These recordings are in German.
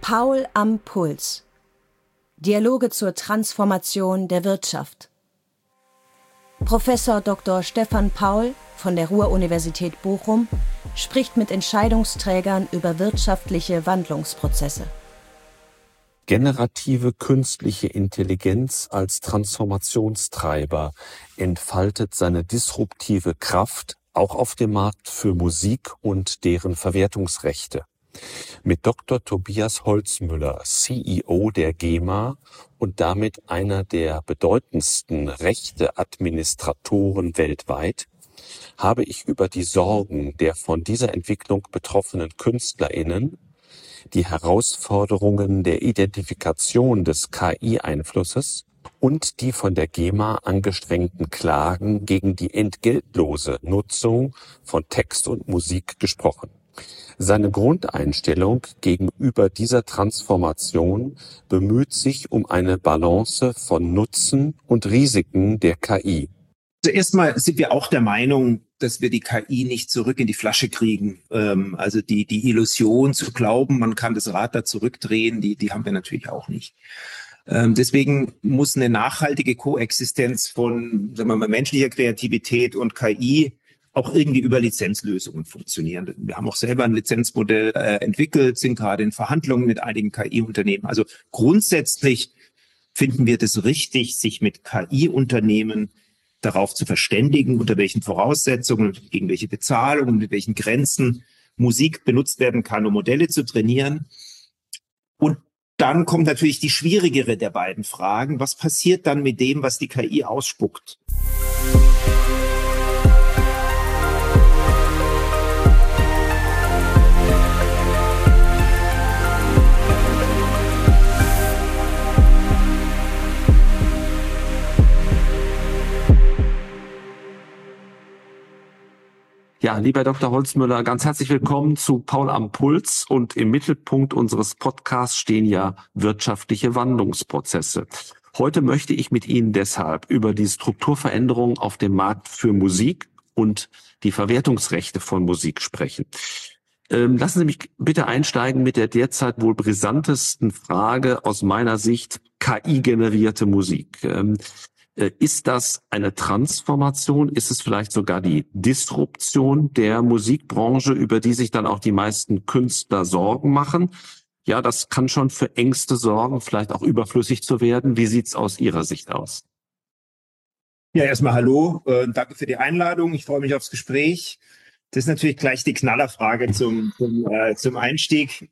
Paul am Puls. Dialoge zur Transformation der Wirtschaft. Professor Dr. Stefan Paul von der Ruhr-Universität Bochum spricht mit Entscheidungsträgern über wirtschaftliche Wandlungsprozesse. Generative künstliche Intelligenz als Transformationstreiber entfaltet seine disruptive Kraft auch auf dem Markt für Musik und deren Verwertungsrechte. Mit Dr. Tobias Holzmüller, CEO der GEMA und damit einer der bedeutendsten Rechteadministratoren weltweit, habe ich über die Sorgen der von dieser Entwicklung betroffenen KünstlerInnen, die Herausforderungen der Identifikation des KI-Einflusses und die von der GEMA angestrengten Klagen gegen die entgeltlose Nutzung von Text und Musik gesprochen. Seine Grundeinstellung gegenüber dieser Transformation bemüht sich um eine Balance von Nutzen und Risiken der KI. Also erstmal sind wir auch der Meinung, dass wir die KI nicht zurück in die Flasche kriegen. Also die Illusion zu glauben, man kann das Rad da zurückdrehen, die haben wir natürlich auch nicht. Deswegen muss eine nachhaltige Koexistenz von, sagen wir mal, menschlicher Kreativität und KI auch irgendwie über Lizenzlösungen funktionieren. Wir haben auch selber ein Lizenzmodell entwickelt, sind gerade in Verhandlungen mit einigen KI-Unternehmen. Also grundsätzlich finden wir das richtig, sich mit KI-Unternehmen darauf zu verständigen, unter welchen Voraussetzungen, gegen welche Bezahlungen, mit welchen Grenzen Musik benutzt werden kann, um Modelle zu trainieren. Und dann kommt natürlich die schwierigere der beiden Fragen. Was passiert dann mit dem, was die KI ausspuckt? Ja, lieber Herr Dr. Holzmüller, ganz herzlich willkommen zu Paul am Puls. Und im Mittelpunkt unseres Podcasts stehen ja wirtschaftliche Wandlungsprozesse. Heute möchte ich mit Ihnen deshalb über die Strukturveränderungen auf dem Markt für Musik und die Verwertungsrechte von Musik sprechen. Lassen Sie mich bitte einsteigen mit der derzeit wohl brisantesten Frage aus meiner Sicht: KI-generierte Musik. Ist das eine Transformation? Ist es vielleicht sogar die Disruption der Musikbranche, über die sich dann auch die meisten Künstler Sorgen machen? Ja, das kann schon für Ängste sorgen, vielleicht auch überflüssig zu werden. Wie sieht's aus Ihrer Sicht aus? Ja, erstmal hallo, danke für die Einladung. Ich freue mich aufs Gespräch. Das ist natürlich gleich die Knallerfrage zum Einstieg.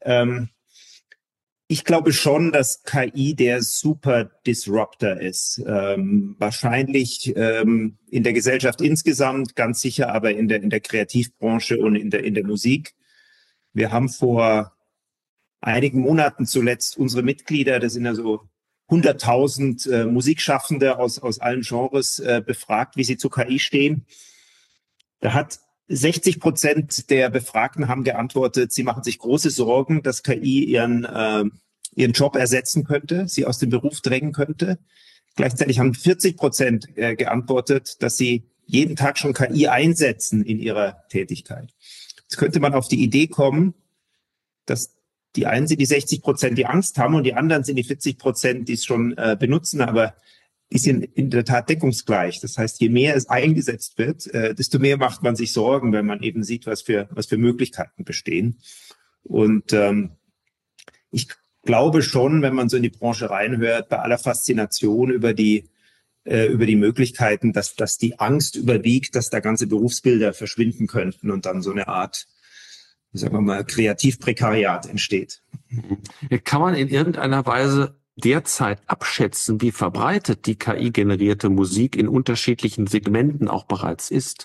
Ich glaube schon, dass KI der Super Disruptor ist. Wahrscheinlich in der Gesellschaft insgesamt, ganz sicher aber in der Kreativbranche und in der Musik. Wir haben vor einigen Monaten zuletzt unsere Mitglieder, das sind ja so 100.000 Musikschaffende aus allen Genres, befragt, wie sie zu KI stehen. Da hat 60% der Befragten haben geantwortet, sie machen sich große Sorgen, dass KI ihren Job ersetzen könnte, sie aus dem Beruf drängen könnte. Gleichzeitig haben 40% geantwortet, dass sie jeden Tag schon KI einsetzen in ihrer Tätigkeit. Jetzt könnte man auf die Idee kommen, dass die einen sind die 60%, die Angst haben, und die anderen sind die 40%, die es schon benutzen, aber die sind in der Tat deckungsgleich. Das heißt, je mehr es eingesetzt wird, desto mehr macht man sich Sorgen, wenn man eben sieht, was für Möglichkeiten bestehen. Und ich glaube schon, wenn man so in die Branche reinhört, bei aller Faszination über die Möglichkeiten, dass die Angst überwiegt, dass da ganze Berufsbilder verschwinden könnten und dann so eine Art, sagen wir mal, Kreativprekariat entsteht. Kann man in irgendeiner Weise derzeit abschätzen, wie verbreitet die KI-generierte Musik in unterschiedlichen Segmenten auch bereits ist?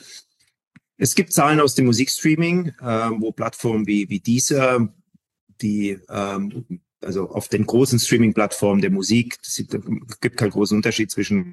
Es gibt Zahlen aus dem Musikstreaming, wo Plattformen wie Deezer, die also auf den großen Streaming-Plattformen der Musik, es gibt keinen großen Unterschied zwischen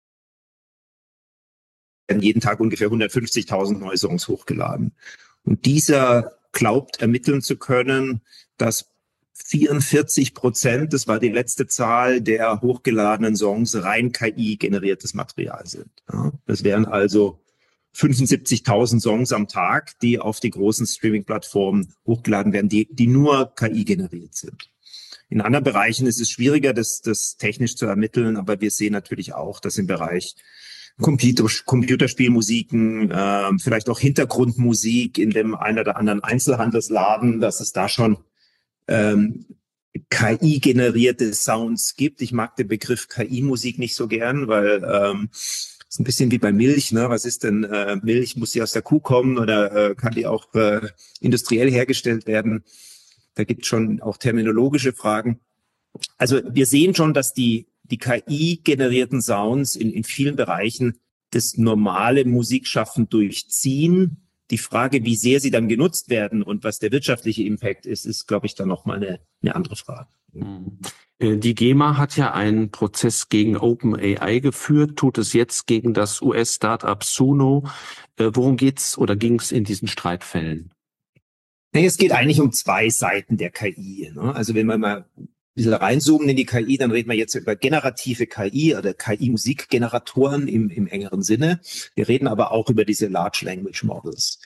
jeden Tag ungefähr 150.000 neue Songs hochgeladen. Und dieser glaubt ermitteln zu können, dass 44%, das war die letzte Zahl, der hochgeladenen Songs rein KI-generiertes Material sind. Ja, das wären also 75.000 Songs am Tag, die auf die großen Streaming-Plattformen hochgeladen werden, die nur KI generiert sind. In anderen Bereichen ist es schwieriger, das technisch zu ermitteln, aber wir sehen natürlich auch, dass im Bereich Computerspielmusiken, vielleicht auch Hintergrundmusik in dem einen oder anderen Einzelhandelsladen, dass es da schon KI-generierte Sounds gibt. Ich mag den Begriff KI-Musik nicht so gern, weil ist ein bisschen wie bei Milch, ne? Was ist denn Milch? Muss sie aus der Kuh kommen oder kann die auch industriell hergestellt werden? Da gibt es schon auch terminologische Fragen. Also wir sehen schon, dass die KI-generierten Sounds in vielen Bereichen das normale Musikschaffen durchziehen. Die Frage, wie sehr sie dann genutzt werden und was der wirtschaftliche Impact ist, glaube ich, dann nochmal eine andere Frage. Die GEMA hat ja einen Prozess gegen OpenAI geführt, tut es jetzt gegen das US-Startup Suno. Worum geht's oder ging es in diesen Streitfällen? Es geht eigentlich um zwei Seiten der KI. Ne? Also wenn wir mal ein bisschen reinzoomen in die KI, dann reden wir jetzt über generative KI oder KI-Musikgeneratoren im engeren Sinne. Wir reden aber auch über diese Large Language Models.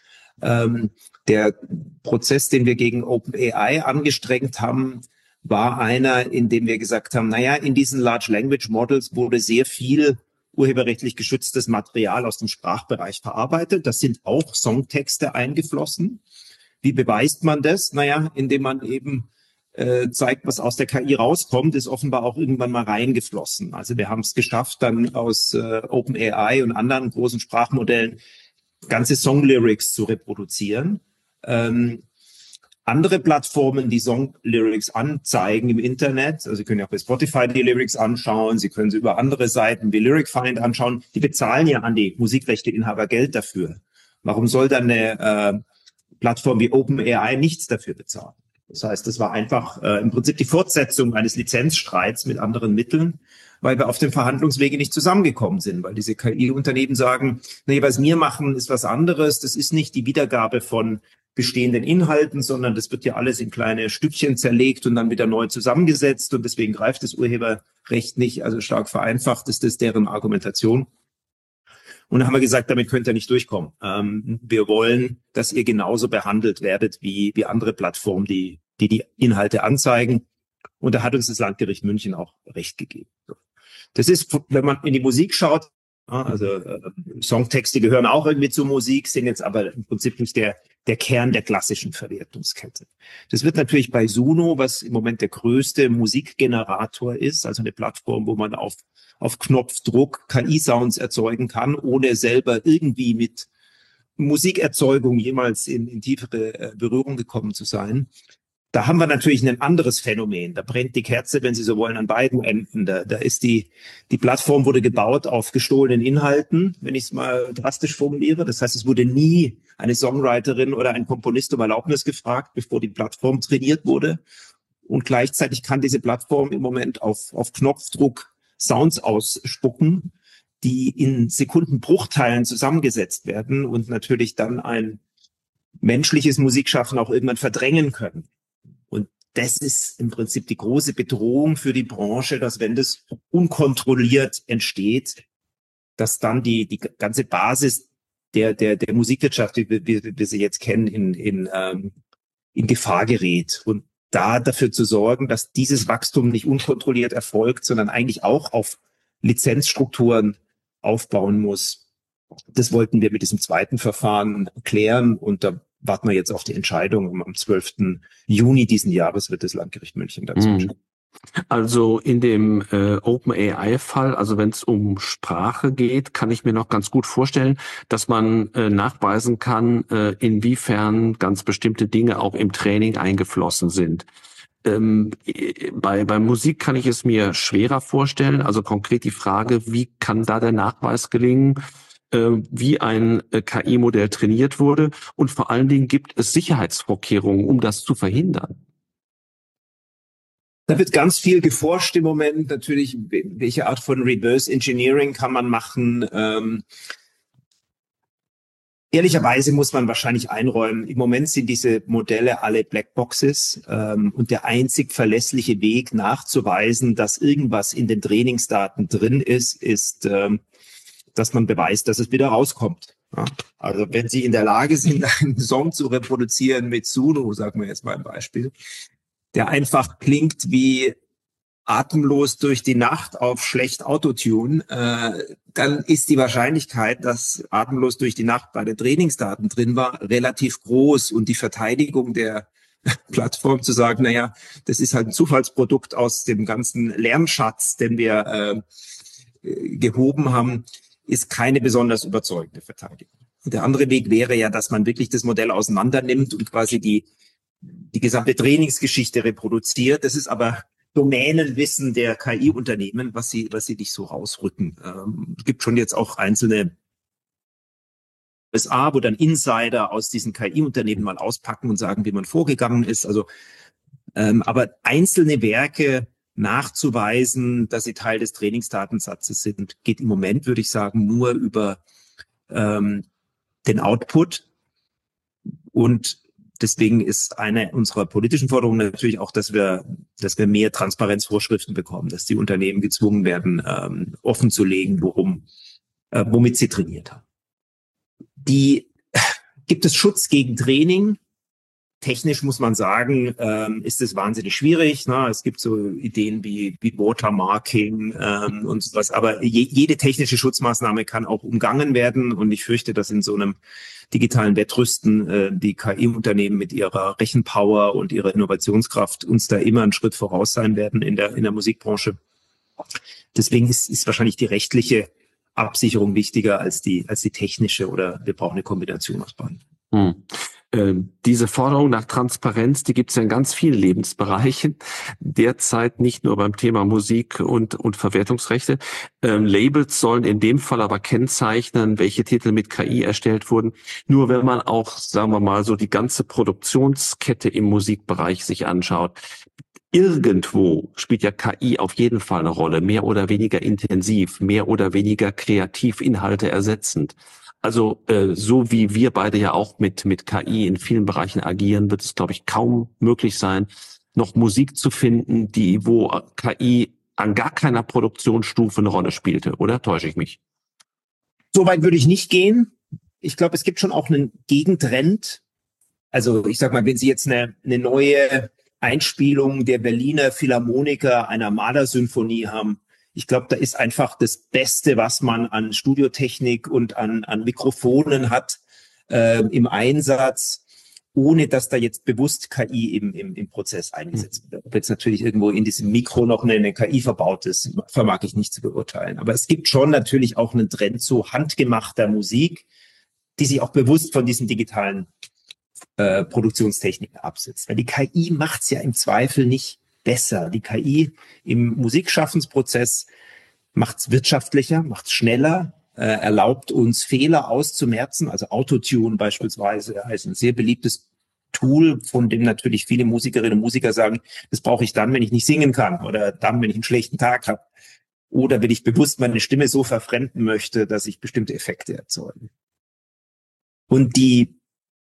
Der Prozess, den wir gegen OpenAI angestrengt haben, war einer, in dem wir gesagt haben, in diesen Large Language Models wurde sehr viel urheberrechtlich geschütztes Material aus dem Sprachbereich verarbeitet. Das sind auch Songtexte eingeflossen. Wie beweist man das? Indem man eben zeigt, was aus der KI rauskommt, ist offenbar auch irgendwann mal reingeflossen. Also wir haben es geschafft, dann aus OpenAI und anderen großen Sprachmodellen ganze Songlyrics zu reproduzieren. Andere Plattformen, die Songlyrics anzeigen im Internet, also Sie können ja auch bei Spotify die Lyrics anschauen, Sie können sie über andere Seiten wie LyricFind anschauen, die bezahlen ja an die Musikrechteinhaber Geld dafür. Warum soll dann eine Plattform wie OpenAI nichts dafür bezahlen? Das heißt, das war einfach im Prinzip die Fortsetzung eines Lizenzstreits mit anderen Mitteln, weil wir auf dem Verhandlungswege nicht zusammengekommen sind, weil diese KI-Unternehmen sagen, was wir machen, ist was anderes. Das ist nicht die Wiedergabe von bestehenden Inhalten, sondern das wird ja alles in kleine Stückchen zerlegt und dann wieder neu zusammengesetzt und deswegen greift das Urheberrecht nicht. Also stark vereinfacht ist das deren Argumentation. Und dann haben wir gesagt, damit könnt ihr nicht durchkommen. Wir wollen, dass ihr genauso behandelt werdet wie andere Plattformen, die Inhalte anzeigen. Und da hat uns das Landgericht München auch Recht gegeben. Das ist, wenn man in die Musik schaut, also Songtexte gehören auch irgendwie zur Musik, sind jetzt aber im Prinzip nicht der Kern der klassischen Verwertungskette. Das wird natürlich bei Suno, was im Moment der größte Musikgenerator ist, also eine Plattform, wo man auf Knopfdruck KI-Sounds erzeugen kann, ohne selber irgendwie mit Musikerzeugung jemals in tiefere Berührung gekommen zu sein. Da haben wir natürlich ein anderes Phänomen. Da brennt die Kerze, wenn Sie so wollen, an beiden Enden. Da ist die Plattform wurde gebaut auf gestohlenen Inhalten, wenn ich es mal drastisch formuliere. Das heißt, es wurde nie eine Songwriterin oder ein Komponist um Erlaubnis gefragt, bevor die Plattform trainiert wurde. Und gleichzeitig kann diese Plattform im Moment auf Knopfdruck Sounds ausspucken, die in Sekundenbruchteilen zusammengesetzt werden und natürlich dann ein menschliches Musikschaffen auch irgendwann verdrängen können. Und das ist im Prinzip die große Bedrohung für die Branche, dass wenn das unkontrolliert entsteht, dass dann die ganze Basis der Musikwirtschaft, wie wir sie jetzt kennen, in Gefahr gerät. Und da dafür zu sorgen, dass dieses Wachstum nicht unkontrolliert erfolgt, sondern eigentlich auch auf Lizenzstrukturen aufbauen muss. Das wollten wir mit diesem zweiten Verfahren klären und da warten wir jetzt auf die Entscheidung. Am 12. Juni diesen Jahres wird das Landgericht München dazu entscheiden. Also in dem OpenAI-Fall, also wenn es um Sprache geht, kann ich mir noch ganz gut vorstellen, dass man nachweisen kann, inwiefern ganz bestimmte Dinge auch im Training eingeflossen sind. Bei Musik kann ich es mir schwerer vorstellen. Also konkret die Frage, wie kann da der Nachweis gelingen, wie ein KI-Modell trainiert wurde und vor allen Dingen gibt es Sicherheitsvorkehrungen, um das zu verhindern? Da wird ganz viel geforscht im Moment. Natürlich, welche Art von Reverse Engineering kann man machen? Ehrlicherweise muss man wahrscheinlich einräumen, im Moment sind diese Modelle alle Blackboxes und der einzig verlässliche Weg nachzuweisen, dass irgendwas in den Trainingsdaten drin ist, dass man beweist, dass es wieder rauskommt. Ja, also wenn Sie in der Lage sind, einen Song zu reproduzieren mit Suno, sagen wir jetzt mal ein Beispiel, der einfach klingt wie Atemlos durch die Nacht auf schlecht Autotune, dann ist die Wahrscheinlichkeit, dass Atemlos durch die Nacht bei den Trainingsdaten drin war, relativ groß. Und die Verteidigung der Plattform zu sagen, naja, das ist halt ein Zufallsprodukt aus dem ganzen Lernschatz, den wir gehoben haben, ist keine besonders überzeugende Verteidigung. Und der andere Weg wäre ja, dass man wirklich das Modell auseinander nimmt und quasi die gesamte Trainingsgeschichte reproduziert. Das ist aber Domänenwissen der KI-Unternehmen, was sie nicht so rausrücken. Es gibt schon jetzt auch einzelne USA, wo dann Insider aus diesen KI-Unternehmen mal auspacken und sagen, wie man vorgegangen ist. Also, aber einzelne Werke nachzuweisen, dass sie Teil des Trainingsdatensatzes sind, geht im Moment, würde ich sagen, nur über den Output. Und deswegen ist eine unserer politischen Forderungen natürlich auch, dass wir mehr Transparenzvorschriften bekommen, dass die Unternehmen gezwungen werden, offen zu legen, womit sie trainiert haben. Gibt es Schutz gegen Training? Technisch muss man sagen, ist es wahnsinnig schwierig. Ne? Es gibt so Ideen wie Watermarking und sowas. Aber jede technische Schutzmaßnahme kann auch umgangen werden. Und ich fürchte, dass in so einem digitalen Wettrüsten die KI-Unternehmen mit ihrer Rechenpower und ihrer Innovationskraft uns da immer einen Schritt voraus sein werden in der Musikbranche. Deswegen ist wahrscheinlich die rechtliche Absicherung wichtiger als die technische, oder wir brauchen eine Kombination aus beiden. Diese Forderung nach Transparenz, die gibt es ja in ganz vielen Lebensbereichen. Derzeit nicht nur beim Thema Musik und Verwertungsrechte. Labels sollen in dem Fall aber kennzeichnen, welche Titel mit KI erstellt wurden. Nur wenn man auch, sagen wir mal, so die ganze Produktionskette im Musikbereich sich anschaut. Irgendwo spielt ja KI auf jeden Fall eine Rolle, mehr oder weniger intensiv, mehr oder weniger kreativ Inhalte ersetzend. Also so wie wir beide ja auch mit KI in vielen Bereichen agieren, wird es, glaube ich, kaum möglich sein, noch Musik zu finden, wo KI an gar keiner Produktionsstufe eine Rolle spielte, oder täusche ich mich? So weit würde ich nicht gehen. Ich glaube, es gibt schon auch einen Gegentrend. Also ich sag mal, wenn Sie jetzt eine neue Einspielung der Berliner Philharmoniker einer Mahler-Symphonie haben, ich glaube, da ist einfach das Beste, was man an Studiotechnik und an Mikrofonen hat im Einsatz, ohne dass da jetzt bewusst KI im Prozess eingesetzt wird. Ob jetzt natürlich irgendwo in diesem Mikro noch eine KI verbaut ist, vermag ich nicht zu beurteilen. Aber es gibt schon natürlich auch einen Trend zu handgemachter Musik, die sich auch bewusst von diesen digitalen Produktionstechniken absetzt. Weil die KI macht's ja im Zweifel nicht besser. Die KI im Musikschaffensprozess macht's wirtschaftlicher, macht's schneller, erlaubt uns Fehler auszumerzen. Also Autotune beispielsweise ist ein sehr beliebtes Tool, von dem natürlich viele Musikerinnen und Musiker sagen, das brauche ich dann, wenn ich nicht singen kann oder dann, wenn ich einen schlechten Tag habe oder wenn ich bewusst meine Stimme so verfremden möchte, dass ich bestimmte Effekte erzeuge. Und die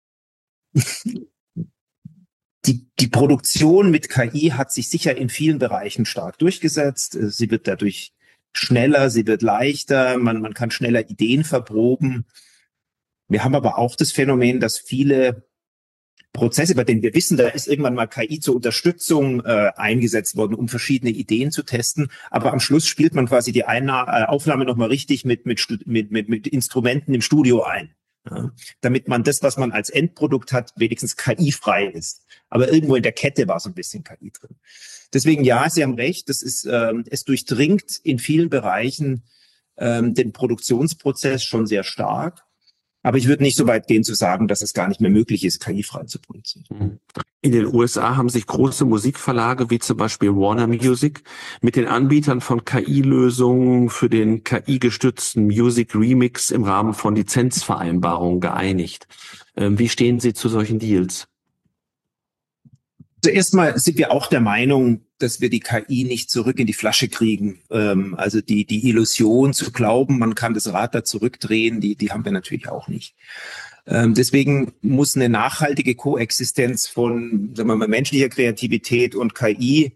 Produktion mit KI hat sich sicher in vielen Bereichen stark durchgesetzt. Sie wird dadurch schneller, sie wird leichter, man kann schneller Ideen verproben. Wir haben aber auch das Phänomen, dass viele Prozesse, bei denen wir wissen, da ist irgendwann mal KI zur Unterstützung eingesetzt worden, um verschiedene Ideen zu testen. Aber am Schluss spielt man quasi die Aufnahme nochmal richtig mit Instrumenten im Studio ein. Ja, damit man das, was man als Endprodukt hat, wenigstens KI-frei ist. Aber irgendwo in der Kette war so ein bisschen KI drin. Deswegen, ja, Sie haben recht, das ist, es durchdringt in vielen Bereichen den Produktionsprozess schon sehr stark. Aber ich würde nicht so weit gehen zu sagen, dass es gar nicht mehr möglich ist, KI-frei zu produzieren. In den USA haben sich große Musikverlage wie zum Beispiel Warner Music mit den Anbietern von KI-Lösungen für den KI-gestützten Music Remix im Rahmen von Lizenzvereinbarungen geeinigt. Wie stehen Sie zu solchen Deals? Zuerst mal sind wir auch der Meinung, dass wir die KI nicht zurück in die Flasche kriegen. Also die Illusion zu glauben, man kann das Rad da zurückdrehen, die haben wir natürlich auch nicht. Deswegen muss eine nachhaltige Koexistenz von, sagen wir mal, menschlicher Kreativität und KI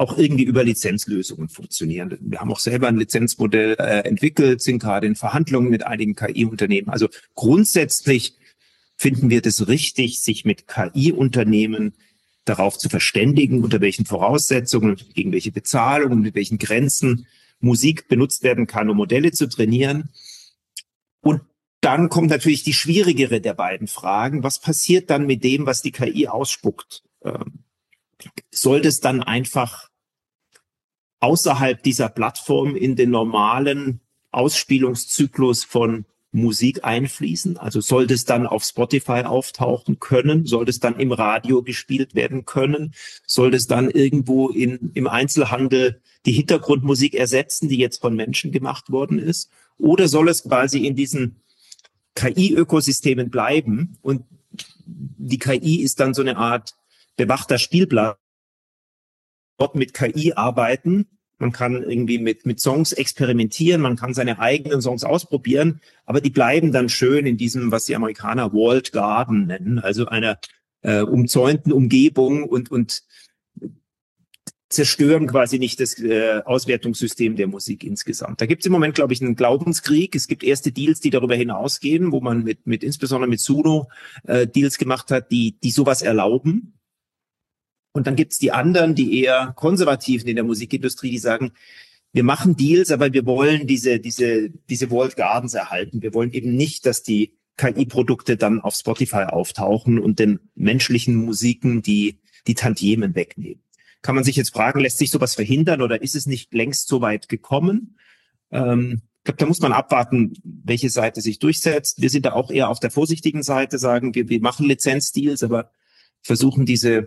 auch irgendwie über Lizenzlösungen funktionieren. Wir haben auch selber ein Lizenzmodell entwickelt, sind gerade in Verhandlungen mit einigen KI-Unternehmen. Also grundsätzlich finden wir das richtig, sich mit KI-Unternehmen darauf zu verständigen, unter welchen Voraussetzungen, gegen welche Bezahlungen, mit welchen Grenzen Musik benutzt werden kann, um Modelle zu trainieren. Und dann kommt natürlich die schwierigere der beiden Fragen. Was passiert dann mit dem, was die KI ausspuckt? Soll das dann einfach außerhalb dieser Plattform in den normalen Ausspielungszyklus von Musik einfließen? Also soll das dann auf Spotify auftauchen können? Soll das dann im Radio gespielt werden können? Soll das dann irgendwo im Einzelhandel die Hintergrundmusik ersetzen, die jetzt von Menschen gemacht worden ist? Oder soll es quasi in diesen KI-Ökosystemen bleiben und die KI ist dann so eine Art bewachter Spielplatz, dort mit KI arbeiten. Man kann irgendwie mit Songs experimentieren, man kann seine eigenen Songs ausprobieren, aber die bleiben dann schön in diesem, was die Amerikaner Walled Garden nennen, also einer umzäunten Umgebung und zerstören quasi nicht das Auswertungssystem der Musik insgesamt. Da gibt es im Moment, glaube ich, einen Glaubenskrieg. Es gibt erste Deals, die darüber hinausgehen, wo man mit insbesondere mit Suno Deals gemacht hat, die sowas erlauben. Und dann gibt's die anderen, die eher Konservativen in der Musikindustrie, die sagen, wir machen Deals, aber wir wollen diese Walled Gardens erhalten. Wir wollen eben nicht, dass die KI-Produkte dann auf Spotify auftauchen und den menschlichen Musiken die Tantiemen wegnehmen. Kann man sich jetzt fragen, lässt sich sowas verhindern oder ist es nicht längst so weit gekommen? Ich glaube, da muss man abwarten, welche Seite sich durchsetzt. Wir sind da auch eher auf der vorsichtigen Seite, sagen wir machen Lizenzdeals, aber versuchen diese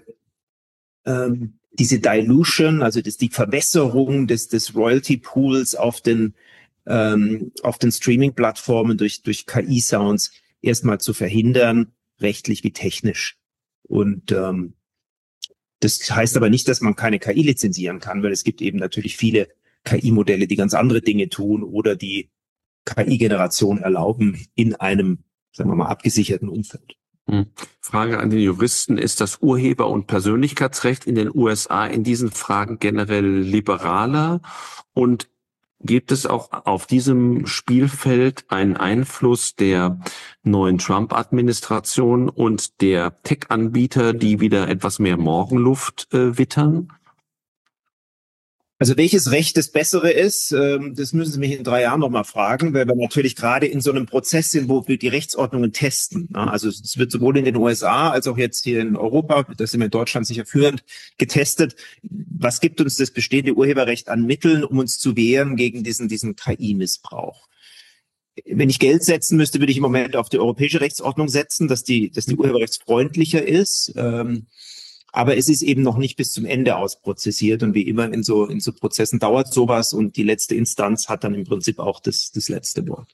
Dilution, also die Verwässerung des Royalty Pools auf den Streaming-Plattformen durch KI-Sounds erstmal zu verhindern, rechtlich wie technisch. Und das heißt aber nicht, dass man keine KI lizenzieren kann, weil es gibt eben natürlich viele KI-Modelle, die ganz andere Dinge tun oder die KI-Generation erlauben in einem, sagen wir mal, abgesicherten Umfeld. Frage an den Juristen. Ist das Urheber- und Persönlichkeitsrecht in den USA in diesen Fragen generell liberaler? Und gibt es auch auf diesem Spielfeld einen Einfluss der neuen Trump-Administration und der Tech-Anbieter, die wieder etwas mehr Morgenluft wittern? Also welches Recht das bessere ist, das müssen Sie mich in 3 Jahren nochmal fragen, weil wir natürlich gerade in so einem Prozess sind, wo wir die Rechtsordnungen testen. Also es wird sowohl in den USA als auch jetzt hier in Europa, das sind wir in Deutschland sicher führend, getestet. Was gibt uns das bestehende Urheberrecht an Mitteln, um uns zu wehren gegen diesen KI-Missbrauch? Wenn ich Geld setzen müsste, würde ich im Moment auf die europäische Rechtsordnung setzen, dass die urheberrechtsfreundlicher ist. Aber es ist eben noch nicht bis zum Ende ausprozessiert und wie immer in so Prozessen dauert sowas und die letzte Instanz hat dann im Prinzip auch das letzte Wort.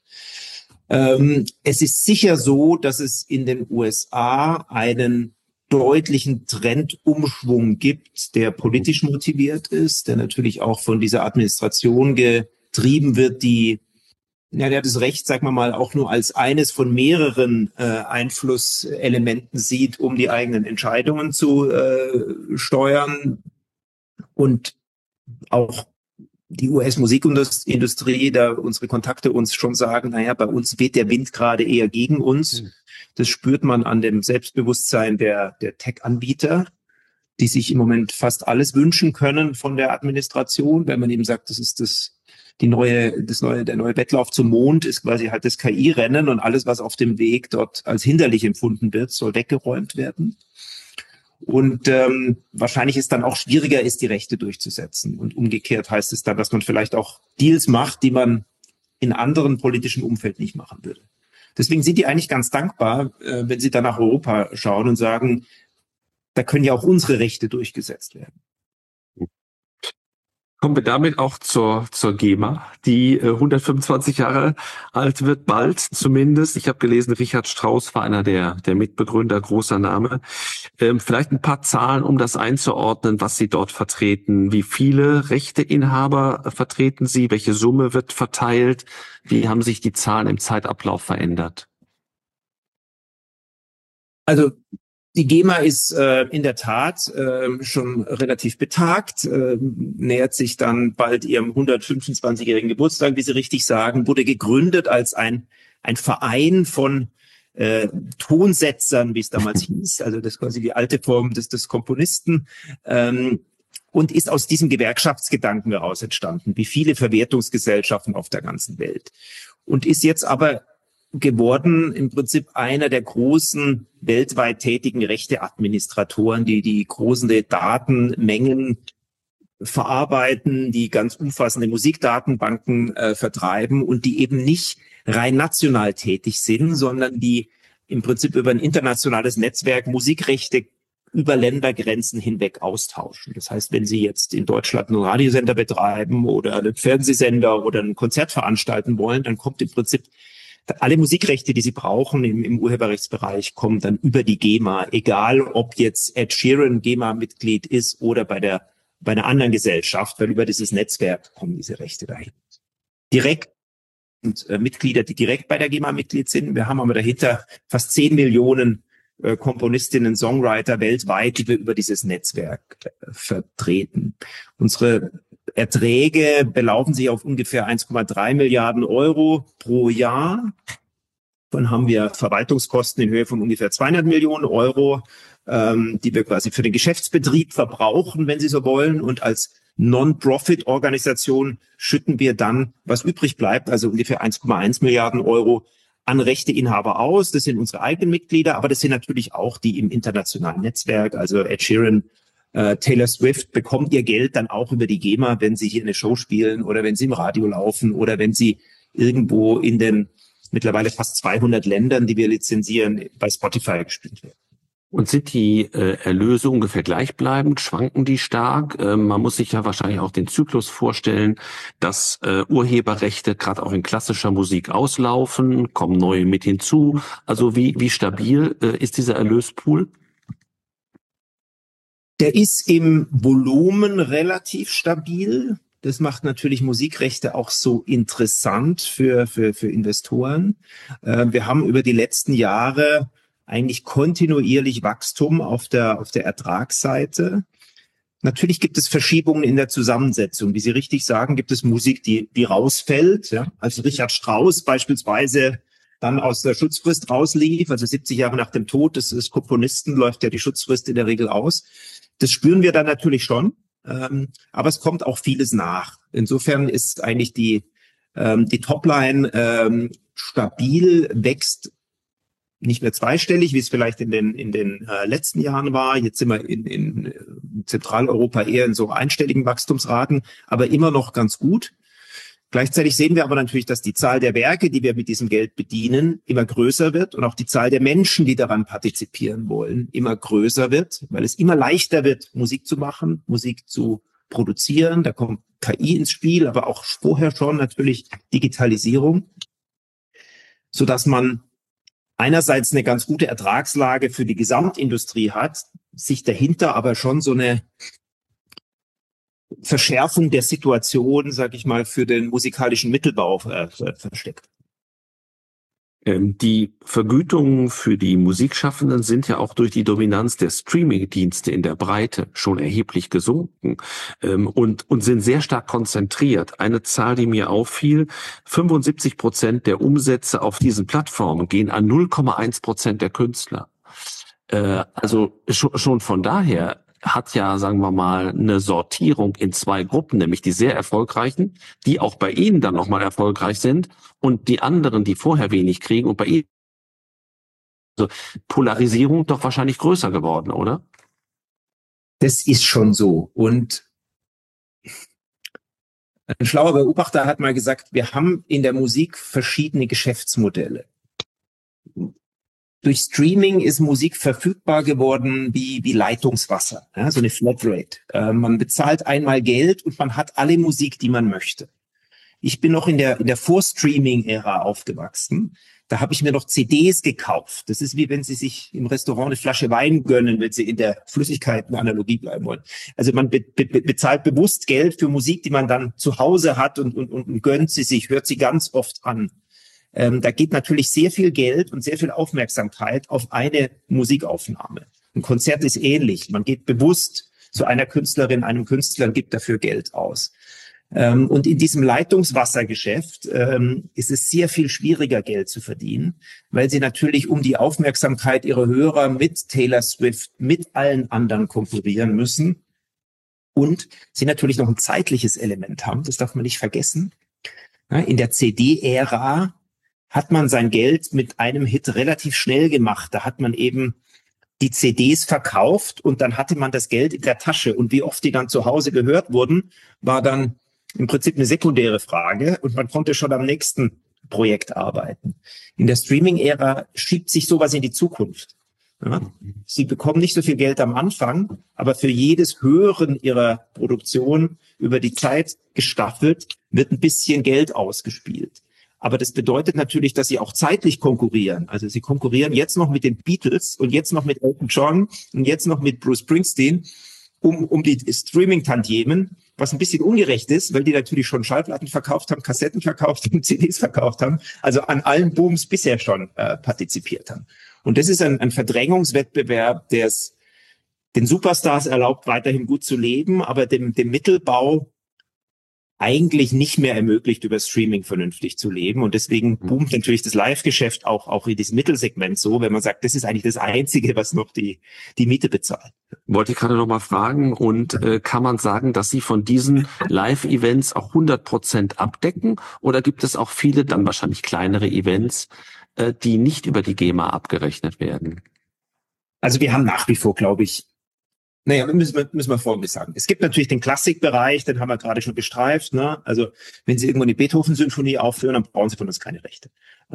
Es ist sicher so, dass es in den USA einen deutlichen Trendumschwung gibt, der politisch motiviert ist, der natürlich auch von dieser Administration getrieben wird, der das Recht, sagen wir mal, auch nur als eines von mehreren Einflusselementen sieht, um die eigenen Entscheidungen zu steuern. Und auch die US-Musikindustrie, da unsere Kontakte uns schon sagen, bei uns weht der Wind gerade eher gegen uns. Das spürt man an dem Selbstbewusstsein der Tech-Anbieter, die sich im Moment fast alles wünschen können von der Administration, wenn man eben sagt, das ist der neue Wettlauf zum Mond ist quasi halt das KI-Rennen und alles, was auf dem Weg dort als hinderlich empfunden wird, soll weggeräumt werden. Und wahrscheinlich ist dann auch schwieriger, die Rechte durchzusetzen. Und umgekehrt heißt es dann, dass man vielleicht auch Deals macht, die man in anderen politischen Umfeld nicht machen würde. Deswegen sind die eigentlich ganz dankbar, wenn sie dann nach Europa schauen und sagen, da können ja auch unsere Rechte durchgesetzt werden. Kommen wir damit auch zur GEMA, die 125 Jahre alt wird, bald zumindest. Ich habe gelesen, Richard Strauss war einer der Mitbegründer, großer Name. Vielleicht ein paar Zahlen, um das einzuordnen, was Sie dort vertreten. Wie viele Rechteinhaber vertreten Sie? Welche Summe wird verteilt? Wie haben sich die Zahlen im Zeitablauf verändert? Also Die GEMA ist in der Tat schon relativ betagt, nähert sich dann bald ihrem 125-jährigen Geburtstag, wie Sie richtig sagen, wurde gegründet als ein Verein von Tonsetzern, wie es damals hieß, also das ist quasi die alte Form des Komponisten, und ist aus diesem Gewerkschaftsgedanken heraus entstanden, wie viele Verwertungsgesellschaften auf der ganzen Welt. Und ist jetzt aber geworden im Prinzip einer der großen weltweit tätigen Rechteadministratoren, die großen Datenmengen verarbeiten, die ganz umfassende Musikdatenbanken vertreiben und die eben nicht rein national tätig sind, sondern die im Prinzip über ein internationales Netzwerk Musikrechte über Ländergrenzen hinweg austauschen. Das heißt, wenn Sie jetzt in Deutschland einen Radiosender betreiben oder einen Fernsehsender oder ein Konzert veranstalten wollen, dann kommt im Prinzip alle Musikrechte, die Sie brauchen im Urheberrechtsbereich, kommen dann über die GEMA, egal ob jetzt Ed Sheeran GEMA-Mitglied ist oder bei einer anderen Gesellschaft, weil über dieses Netzwerk kommen diese Rechte dahin. Direkt und Mitglieder, die direkt bei der GEMA Mitglied sind. Wir haben aber dahinter fast 10 Millionen Komponistinnen, Songwriter weltweit, die wir über dieses Netzwerk vertreten. Unsere Erträge belaufen sich auf ungefähr 1,3 Milliarden Euro pro Jahr. Dann haben wir Verwaltungskosten in Höhe von ungefähr 200 Millionen Euro, die wir quasi für den Geschäftsbetrieb verbrauchen, wenn Sie so wollen. Und als Non-Profit-Organisation schütten wir dann, was übrig bleibt, also ungefähr 1,1 Milliarden Euro an Rechteinhaber aus. Das sind unsere eigenen Mitglieder, aber das sind natürlich auch die im internationalen Netzwerk. Also Ed Sheeran, Taylor Swift bekommt ihr Geld dann auch über die GEMA, wenn sie hier eine Show spielen oder wenn sie im Radio laufen oder wenn sie irgendwo in den mittlerweile fast 200 Ländern, die wir lizenzieren, bei Spotify gespielt werden. Und sind die Erlöse ungefähr gleichbleibend? Schwanken die stark? Man muss sich ja wahrscheinlich auch den Zyklus vorstellen, dass Urheberrechte gerade auch in klassischer Musik auslaufen, kommen neue mit hinzu. Also wie stabil ist dieser Erlöspool? Der ist im Volumen relativ stabil. Das macht natürlich Musikrechte auch so interessant für Investoren. Wir haben über die letzten Jahre eigentlich kontinuierlich Wachstum auf der Ertragsseite. Natürlich gibt es Verschiebungen in der Zusammensetzung. Wie Sie richtig sagen, gibt es Musik, die rausfällt. Ja? Als Richard Strauss beispielsweise dann aus der Schutzfrist rauslief, also 70 Jahre nach dem Tod des Komponisten läuft ja die Schutzfrist in der Regel aus. Das spüren wir dann natürlich schon, aber es kommt auch vieles nach. Insofern ist eigentlich die Topline stabil, wächst nicht mehr zweistellig, wie es vielleicht in den letzten Jahren war. Jetzt sind wir in Zentraleuropa eher in so einstelligen Wachstumsraten, aber immer noch ganz gut. Gleichzeitig sehen wir aber natürlich, dass die Zahl der Werke, die wir mit diesem Geld bedienen, immer größer wird und auch die Zahl der Menschen, die daran partizipieren wollen, immer größer wird, weil es immer leichter wird, Musik zu machen, Musik zu produzieren. Da kommt KI ins Spiel, aber auch vorher schon natürlich Digitalisierung, sodass man einerseits eine ganz gute Ertragslage für die Gesamtindustrie hat, sich dahinter aber schon so eine Verschärfung der Situation, sag ich mal, für den musikalischen Mittelbau versteckt. Die Vergütungen für die Musikschaffenden sind ja auch durch die Dominanz der Streaming-Dienste in der Breite schon erheblich gesunken und sind sehr stark konzentriert. Eine Zahl, die mir auffiel: 75% der Umsätze auf diesen Plattformen gehen an 0,1% der Künstler. Also schon von daher hat ja, sagen wir mal, eine Sortierung in zwei Gruppen, nämlich die sehr erfolgreichen, die auch bei Ihnen dann nochmal erfolgreich sind, und die anderen, die vorher wenig kriegen, und bei Ihnen. Also Polarisierung doch wahrscheinlich größer geworden, oder? Das ist schon so. Und ein schlauer Beobachter hat mal gesagt, wir haben in der Musik verschiedene Geschäftsmodelle. Durch Streaming ist Musik verfügbar geworden wie Leitungswasser, ja, so eine Flatrate. Man bezahlt einmal Geld und man hat alle Musik, die man möchte. Ich bin noch in der Vor-Streaming-Ära aufgewachsen. Da habe ich mir noch CDs gekauft. Das ist wie wenn Sie sich im Restaurant eine Flasche Wein gönnen, wenn Sie in der Flüssigkeiten-Analogie bleiben wollen. Also man bezahlt bewusst Geld für Musik, die man dann zu Hause hat und gönnt sie sich, hört sie ganz oft an. Da geht natürlich sehr viel Geld und sehr viel Aufmerksamkeit auf eine Musikaufnahme. Ein Konzert ist ähnlich. Man geht bewusst zu einer Künstlerin, einem Künstler und gibt dafür Geld aus. Und in diesem Leitungswassergeschäft ist es sehr viel schwieriger, Geld zu verdienen, weil sie natürlich um die Aufmerksamkeit ihrer Hörer mit Taylor Swift, mit allen anderen konkurrieren müssen. Und sie natürlich noch ein zeitliches Element haben, das darf man nicht vergessen. In der CD-Ära hat man sein Geld mit einem Hit relativ schnell gemacht. Da hat man eben die CDs verkauft und dann hatte man das Geld in der Tasche. Und wie oft die dann zu Hause gehört wurden, war dann im Prinzip eine sekundäre Frage und man konnte schon am nächsten Projekt arbeiten. In der Streaming-Ära schiebt sich sowas in die Zukunft. Ja, sie bekommen nicht so viel Geld am Anfang, aber für jedes Hören ihrer Produktion über die Zeit gestaffelt wird ein bisschen Geld ausgespielt. Aber das bedeutet natürlich, dass sie auch zeitlich konkurrieren. Also sie konkurrieren jetzt noch mit den Beatles und jetzt noch mit Elton John und jetzt noch mit Bruce Springsteen um die Streaming-Tantiemen, was ein bisschen ungerecht ist, weil die natürlich schon Schallplatten verkauft haben, Kassetten verkauft haben, CDs verkauft haben, also an allen Booms bisher schon partizipiert haben. Und das ist ein Verdrängungswettbewerb, der es den Superstars erlaubt, weiterhin gut zu leben, aber dem Mittelbau eigentlich nicht mehr ermöglicht, über Streaming vernünftig zu leben. Und deswegen boomt natürlich das Live-Geschäft auch in diesem Mittelsegment so, wenn man sagt, das ist eigentlich das Einzige, was noch die Miete bezahlt. Wollte ich gerade noch mal fragen, und kann man sagen, dass Sie von diesen Live-Events auch 100% abdecken? Oder gibt es auch viele, dann wahrscheinlich kleinere Events, die nicht über die GEMA abgerechnet werden? Also wir haben nach wie vor, glaube ich, müssen wir Folgendes sagen. Es gibt natürlich den Klassikbereich, den haben wir gerade schon bestreift. Ne? Also wenn Sie irgendwo eine Beethoven-Symphonie aufführen, dann brauchen Sie von uns keine Rechte.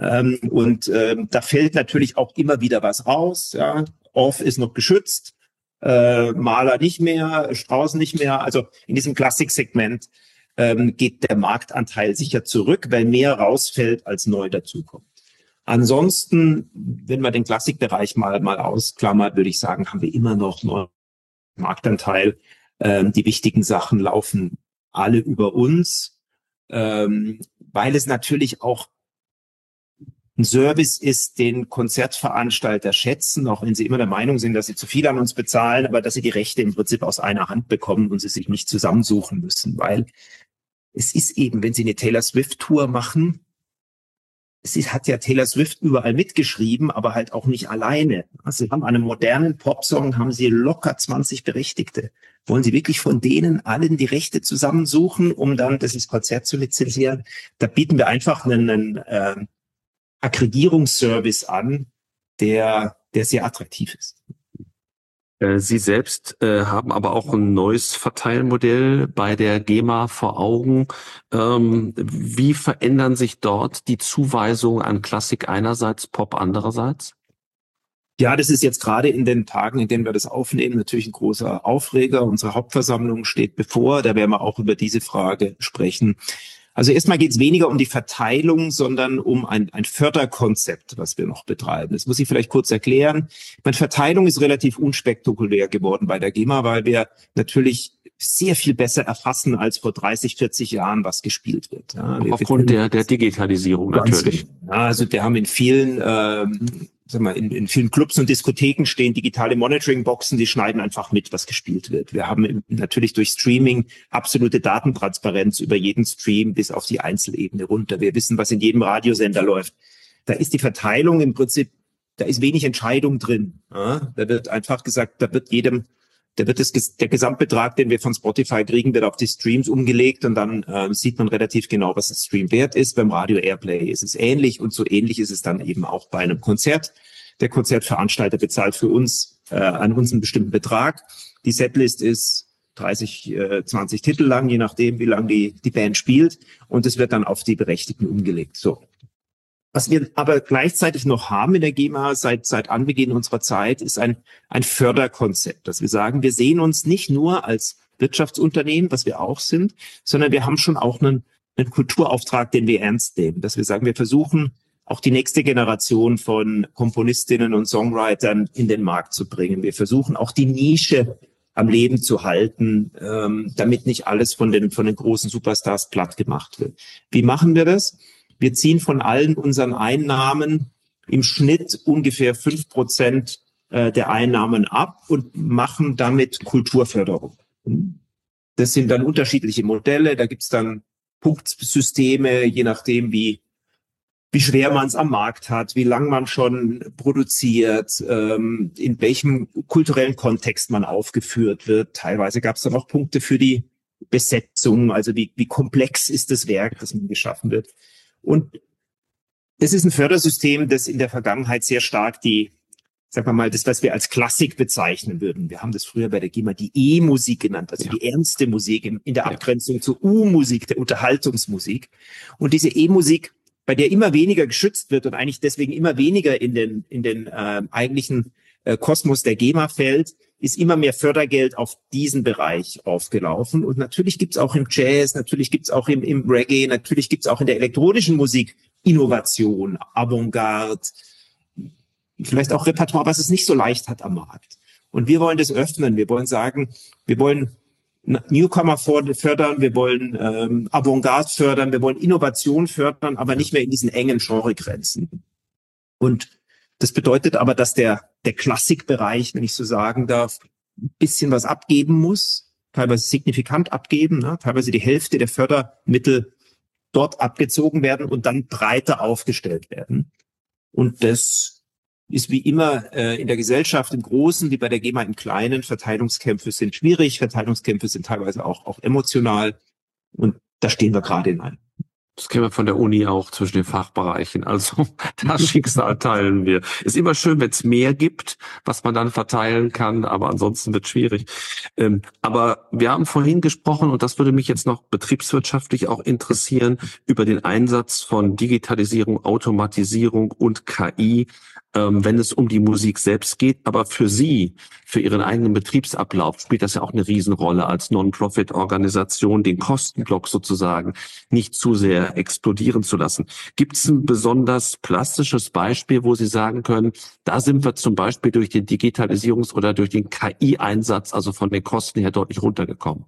Da fällt natürlich auch immer wieder was raus. Ja? Orff ist noch geschützt, Mahler nicht mehr, Strauss nicht mehr. Also in diesem Klassiksegment geht der Marktanteil sicher zurück, weil mehr rausfällt, als neu dazukommt. Ansonsten, wenn wir den Klassikbereich mal ausklammern, würde ich sagen, haben wir immer noch Marktanteil. Die wichtigen Sachen laufen alle über uns, weil es natürlich auch ein Service ist, den Konzertveranstalter schätzen, auch wenn sie immer der Meinung sind, dass sie zu viel an uns bezahlen, aber dass sie die Rechte im Prinzip aus einer Hand bekommen und sie sich nicht zusammensuchen müssen, weil es ist eben, wenn sie eine Taylor Swift Tour machen, hat ja Taylor Swift überall mitgeschrieben, aber halt auch nicht alleine. Also sie haben an einem modernen Popsong haben sie locker 20 Berechtigte. Wollen Sie wirklich von denen allen die Rechte zusammensuchen, um dann das Konzert zu lizenzieren? Da bieten wir einfach einen Aggregierungsservice an, der sehr attraktiv ist. Sie selbst haben aber auch ein neues Verteilmodell bei der GEMA vor Augen. Wie verändern sich dort die Zuweisungen an Klassik einerseits, Pop andererseits? Ja, das ist jetzt gerade in den Tagen, in denen wir das aufnehmen, natürlich ein großer Aufreger. Unsere Hauptversammlung steht bevor. Da werden wir auch über diese Frage sprechen. Also erstmal geht es weniger um die Verteilung, sondern um ein Förderkonzept, was wir noch betreiben. Das muss ich vielleicht kurz erklären. Meine Verteilung ist relativ unspektakulär geworden bei der GEMA, weil wir natürlich sehr viel besser erfassen als vor 30, 40 Jahren, was gespielt wird. Ja, aufgrund der Digitalisierung natürlich. Ja, also wir haben in vielen in vielen Clubs und Diskotheken stehen digitale Monitoring-Boxen, die schneiden einfach mit, was gespielt wird. Wir haben natürlich durch Streaming absolute Datentransparenz über jeden Stream bis auf die Einzelebene runter. Wir wissen, was in jedem Radiosender läuft. Da ist die Verteilung im Prinzip, da ist wenig Entscheidung drin. Ja, da wird einfach gesagt, der Gesamtbetrag, den wir von Spotify kriegen, wird auf die Streams umgelegt und dann sieht man relativ genau, was das Stream wert ist. Beim Radio Airplay ist es ähnlich und so ähnlich ist es dann eben auch bei einem Konzert. Der Konzertveranstalter bezahlt für uns an uns einen bestimmten Betrag. Die Setlist ist 30, 20 Titel lang, je nachdem, wie lang die Band spielt, und es wird dann auf die Berechtigten umgelegt. So. Was wir aber gleichzeitig noch haben in der GEMA seit Anbeginn unserer Zeit, ist ein Förderkonzept, dass wir sagen, wir sehen uns nicht nur als Wirtschaftsunternehmen, was wir auch sind, sondern wir haben schon auch einen Kulturauftrag, den wir ernst nehmen, dass wir sagen, wir versuchen auch die nächste Generation von Komponistinnen und Songwritern in den Markt zu bringen. Wir versuchen auch die Nische am Leben zu halten, damit nicht alles von den großen Superstars platt gemacht wird. Wie machen wir das? Wir ziehen von allen unseren Einnahmen im Schnitt ungefähr 5% der Einnahmen ab und machen damit Kulturförderung. Das sind dann unterschiedliche Modelle. Da gibt's dann Punktsysteme, je nachdem, wie schwer man es am Markt hat, wie lang man schon produziert, in welchem kulturellen Kontext man aufgeführt wird. Teilweise gab es dann auch Punkte für die Besetzung, also wie komplex ist das Werk, das man geschaffen wird. Und das ist ein Fördersystem, das in der Vergangenheit sehr stark sagen wir mal, das, was wir als Klassik bezeichnen würden. Wir haben das früher bei der GEMA die E-Musik genannt, also die ernste Musik in der Abgrenzung zur U-Musik, der Unterhaltungsmusik. Und diese E-Musik, bei der immer weniger geschützt wird und eigentlich deswegen immer weniger in den eigentlichen Kosmos der GEMA fällt, ist immer mehr Fördergeld auf diesen Bereich aufgelaufen. Und natürlich gibt's auch im Jazz, natürlich gibt's auch im Reggae, natürlich gibt's auch in der elektronischen Musik Innovation, Avantgarde, vielleicht auch Repertoire, was es nicht so leicht hat am Markt. Und wir wollen das öffnen. Wir wollen sagen, wir wollen Newcomer fördern, wir wollen Avantgarde fördern, wir wollen Innovation fördern, aber nicht mehr in diesen engen Genregrenzen. Und das bedeutet aber, dass der Klassikbereich, wenn ich so sagen darf, ein bisschen was abgeben muss, teilweise signifikant abgeben, ne? Teilweise die Hälfte der Fördermittel dort abgezogen werden und dann breiter aufgestellt werden. Und das ist wie immer in der Gesellschaft im Großen, wie bei der GEMA im Kleinen. Verteilungskämpfe sind schwierig, Verteilungskämpfe sind teilweise auch emotional. Und da stehen wir gerade in einem. Das kennen wir von der Uni auch zwischen den Fachbereichen. Also das Schicksal teilen wir. Ist immer schön, wenn es mehr gibt, was man dann verteilen kann, aber ansonsten wird es schwierig. Aber wir haben vorhin gesprochen, und das würde mich jetzt noch betriebswirtschaftlich auch interessieren, über den Einsatz von Digitalisierung, Automatisierung und KI, wenn es um die Musik selbst geht. Aber für Sie, für Ihren eigenen Betriebsablauf, spielt das ja auch eine Riesenrolle als Non-Profit-Organisation, den Kostenblock sozusagen nicht zu sehr explodieren zu lassen. Gibt es ein besonders plastisches Beispiel, wo Sie sagen können, da sind wir zum Beispiel durch den Digitalisierungs- oder durch den KI-Einsatz, also von den Kosten her, deutlich runtergekommen?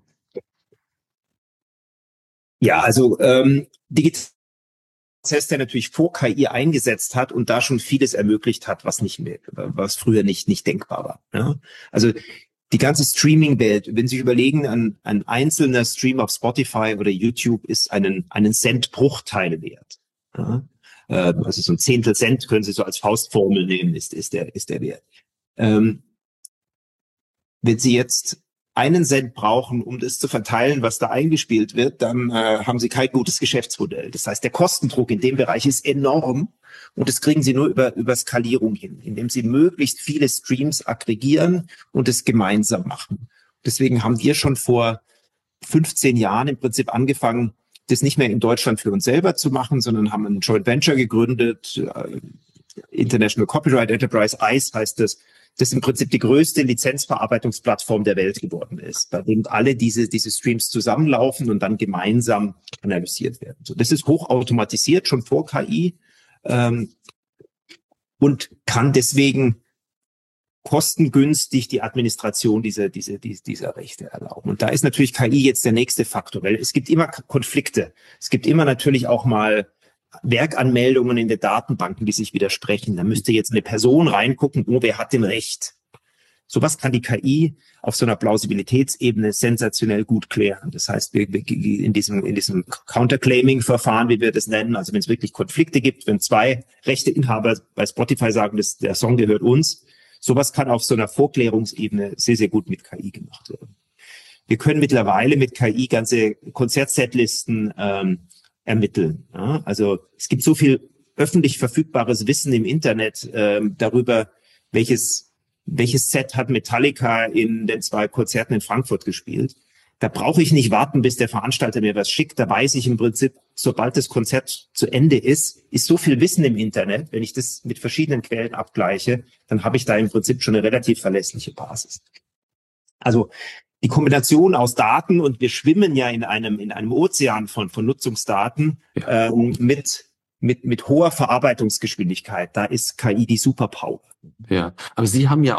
Ja, also Prozess, der natürlich vor KI eingesetzt hat und da schon vieles ermöglicht hat, was früher nicht denkbar war. Ja? Also die ganze Streaming-Welt, wenn Sie sich überlegen, ein einzelner Stream auf Spotify oder YouTube ist einen Cent-Bruchteil wert. Ja? Also so ein Zehntel Cent können Sie so als Faustformel nehmen, ist der Wert. Wenn Sie jetzt einen Cent brauchen, um das zu verteilen, was da eingespielt wird, dann haben Sie kein gutes Geschäftsmodell. Das heißt, der Kostendruck in dem Bereich ist enorm und das kriegen Sie nur über Skalierung hin, indem Sie möglichst viele Streams aggregieren und es gemeinsam machen. Deswegen haben wir schon vor 15 Jahren im Prinzip angefangen, das nicht mehr in Deutschland für uns selber zu machen, sondern haben ein Joint Venture gegründet, International Copyright Enterprise, ICE heißt das im Prinzip die größte Lizenzverarbeitungsplattform der Welt geworden ist, bei dem alle diese Streams zusammenlaufen und dann gemeinsam analysiert werden. So, das ist hochautomatisiert, schon vor KI, und kann deswegen kostengünstig die Administration dieser Rechte erlauben. Und da ist natürlich KI jetzt der nächste Faktor, weil es gibt immer Konflikte. Es gibt immer natürlich auch mal Werkanmeldungen in den Datenbanken, die sich widersprechen. Da müsste jetzt eine Person reingucken, wer hat denn Recht? Sowas kann die KI auf so einer Plausibilitätsebene sensationell gut klären. Das heißt, wir in diesem Counterclaiming-Verfahren, wie wir das nennen, also wenn es wirklich Konflikte gibt, wenn zwei Rechteinhaber bei Spotify sagen, der Song gehört uns, sowas kann auf so einer Vorklärungsebene sehr, sehr gut mit KI gemacht werden. Wir können mittlerweile mit KI ganze Konzertsetlisten ermitteln. Ja? Also es gibt so viel öffentlich verfügbares Wissen im Internet darüber, welches Set hat Metallica in den 2 Konzerten in Frankfurt gespielt. Da brauche ich nicht warten, bis der Veranstalter mir was schickt. Da weiß ich im Prinzip, sobald das Konzert zu Ende ist so viel Wissen im Internet. Wenn ich das mit verschiedenen Quellen abgleiche, dann habe ich da im Prinzip schon eine relativ verlässliche Basis. Also die Kombination aus Daten, und wir schwimmen ja in einem Ozean von Nutzungsdaten, ja, mit hoher Verarbeitungsgeschwindigkeit. Da ist KI die Superpower. Ja, aber Sie haben ja auch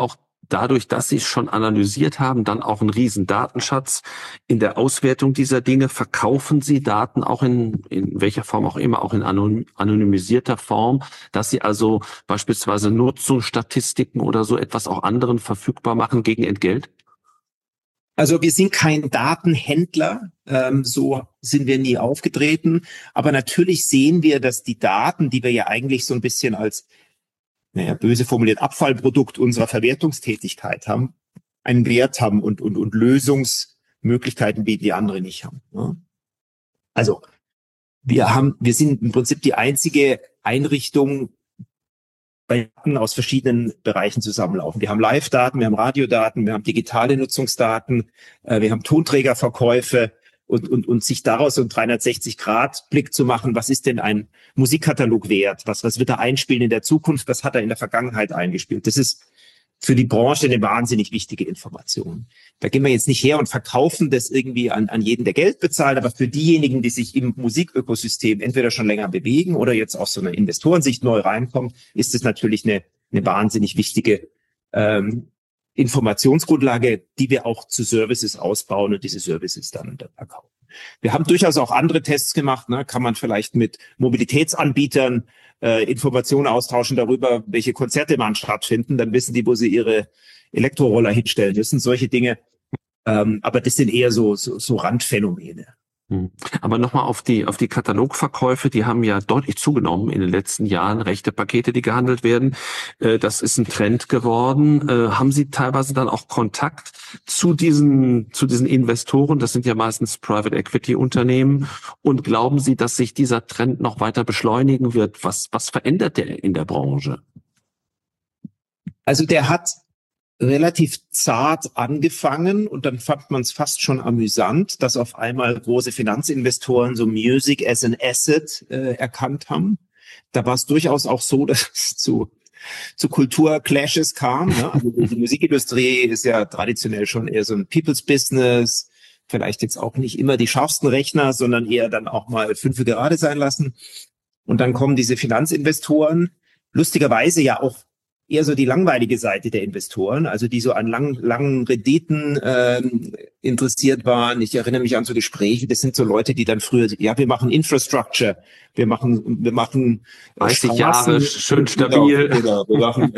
dadurch, dass Sie es schon analysiert haben, dann auch einen riesen Datenschatz in der Auswertung dieser Dinge. Verkaufen Sie Daten auch in welcher Form auch immer, auch in anonymisierter Form, dass Sie also beispielsweise Nutzungsstatistiken oder so etwas auch anderen verfügbar machen gegen Entgelt? Also wir sind kein Datenhändler, so sind wir nie aufgetreten. Aber natürlich sehen wir, dass die Daten, die wir ja eigentlich so ein bisschen als, böse formuliert, Abfallprodukt unserer Verwertungstätigkeit haben, einen Wert haben und Lösungsmöglichkeiten bieten, die andere nicht haben. Ne? Also wir sind im Prinzip die einzige Einrichtung, bei Daten aus verschiedenen Bereichen zusammenlaufen. Wir haben Live-Daten, wir haben Radiodaten, wir haben digitale Nutzungsdaten, wir haben Tonträgerverkäufe und sich daraus so einen 360-Grad-Blick zu machen, was ist denn ein Musikkatalog wert? Was wird er einspielen in der Zukunft? Was hat er in der Vergangenheit eingespielt? Das ist für die Branche eine wahnsinnig wichtige Information. Da gehen wir jetzt nicht her und verkaufen das irgendwie an jeden, der Geld bezahlt, aber für diejenigen, die sich im Musikökosystem entweder schon länger bewegen oder jetzt aus so einer Investorensicht neu reinkommen, ist es natürlich eine wahnsinnig wichtige Informationsgrundlage, die wir auch zu Services ausbauen und diese Services dann verkaufen. Wir haben durchaus auch andere Tests gemacht, ne? Kann man vielleicht mit Mobilitätsanbietern Informationen austauschen darüber, welche Konzerte wann stattfinden, dann wissen die, wo sie ihre Elektroroller hinstellen müssen, solche Dinge. Aber das sind eher so Randphänomene. Aber nochmal auf die Katalogverkäufe, die haben ja deutlich zugenommen in den letzten Jahren, rechte Pakete, die gehandelt werden. Das ist ein Trend geworden. Haben Sie teilweise dann auch Kontakt zu diesen Investoren? Das sind ja meistens Private Equity Unternehmen. Und glauben Sie, dass sich dieser Trend noch weiter beschleunigen wird? Was verändert der in der Branche? Also der hat relativ zart angefangen und dann fand man es fast schon amüsant, dass auf einmal große Finanzinvestoren so Music as an Asset erkannt haben. Da war es durchaus auch so, dass es zu Kulturclashes kam. Ne? Also die Musikindustrie ist ja traditionell schon eher so ein People's Business, vielleicht jetzt auch nicht immer die scharfsten Rechner, sondern eher dann auch mal fünfe gerade sein lassen. Und dann kommen diese Finanzinvestoren, lustigerweise ja auch eher so die langweilige Seite der Investoren, also die so an langen Renditen interessiert waren. Ich erinnere mich an so Gespräche, das sind so Leute, die dann früher, ja, wir machen Infrastructure, wir machen 30 Jahre, schön stabil. Genau, wir machen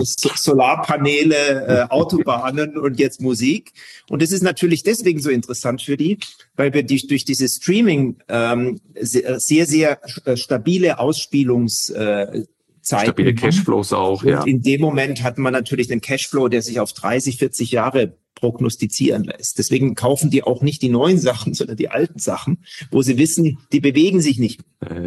Solarpaneele, Autobahnen und jetzt Musik. Und das ist natürlich deswegen so interessant für die, weil wir durch dieses Streaming sehr, sehr stabile Stabile Cashflows auch, und ja. in dem Moment hat man natürlich einen Cashflow, der sich auf 30, 40 Jahre prognostizieren lässt. Deswegen kaufen die auch nicht die neuen Sachen, sondern die alten Sachen, wo sie wissen, die bewegen sich nicht.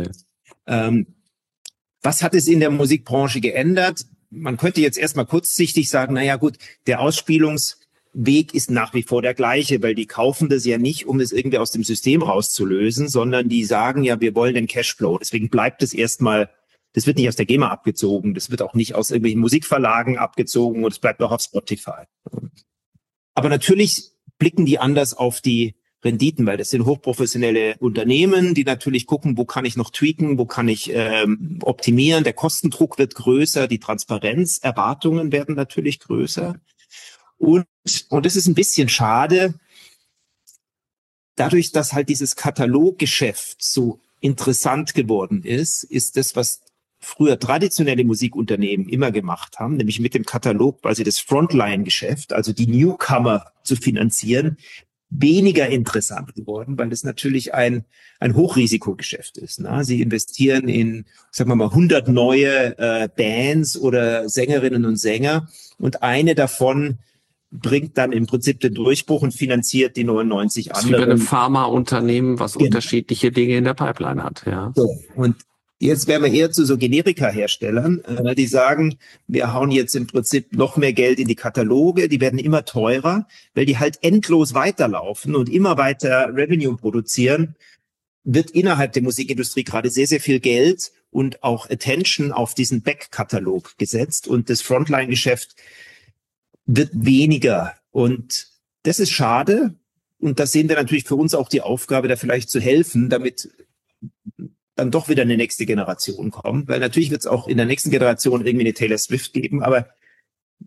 Was hat es in der Musikbranche geändert? Man könnte jetzt erstmal kurzsichtig sagen, naja gut, der Ausspielungsweg ist nach wie vor der gleiche, weil die kaufen das ja nicht, um es irgendwie aus dem System rauszulösen, sondern die sagen ja, wir wollen den Cashflow. Deswegen bleibt es erstmal. Das wird nicht aus der GEMA abgezogen, das wird auch nicht aus irgendwelchen Musikverlagen abgezogen und es bleibt auch auf Spotify. Aber natürlich blicken die anders auf die Renditen, weil das sind hochprofessionelle Unternehmen, die natürlich gucken, wo kann ich noch tweaken, wo kann ich optimieren. Der Kostendruck wird größer, die Transparenzerwartungen werden natürlich größer. Und das ist ein bisschen schade, dadurch, dass halt dieses Kataloggeschäft so interessant geworden ist das, was früher traditionelle Musikunternehmen immer gemacht haben, nämlich mit dem Katalog quasi das Frontline-Geschäft, also die Newcomer zu finanzieren, weniger interessant geworden, weil das natürlich ein Hochrisikogeschäft ist. Ne? Sie investieren in, sagen wir mal, 100 neue Bands oder Sängerinnen und Sänger und eine davon bringt dann im Prinzip den Durchbruch und finanziert die 99 anderen. Das ist wie bei einem Pharmaunternehmen, was unterschiedliche Dinge in der Pipeline hat. Ja. So, und jetzt wären wir eher zu so Generika-Herstellern, die sagen, wir hauen jetzt im Prinzip noch mehr Geld in die Kataloge, die werden immer teurer, weil die halt endlos weiterlaufen und immer weiter Revenue produzieren, wird innerhalb der Musikindustrie gerade sehr, sehr viel Geld und auch Attention auf diesen Back-Katalog gesetzt und das Frontline-Geschäft wird weniger. Und das ist schade. Und da sehen wir natürlich für uns auch die Aufgabe, da vielleicht zu helfen, damit dann doch wieder eine nächste Generation kommt. Weil natürlich wird es auch in der nächsten Generation irgendwie eine Taylor Swift geben, aber